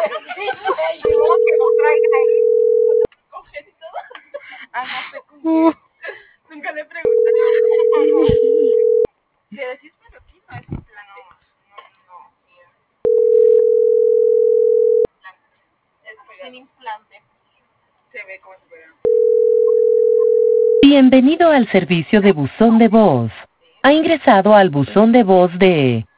Sí, yo como que lo traiga ahí. Coger y todo. Ah, no sé con qué. Nunca le pregunté. Pero sí es peluquito, es en plan, no, sin implante. Se ve como si fuera. Bienvenido al servicio de buzón de voz. Ha ingresado al buzón de voz de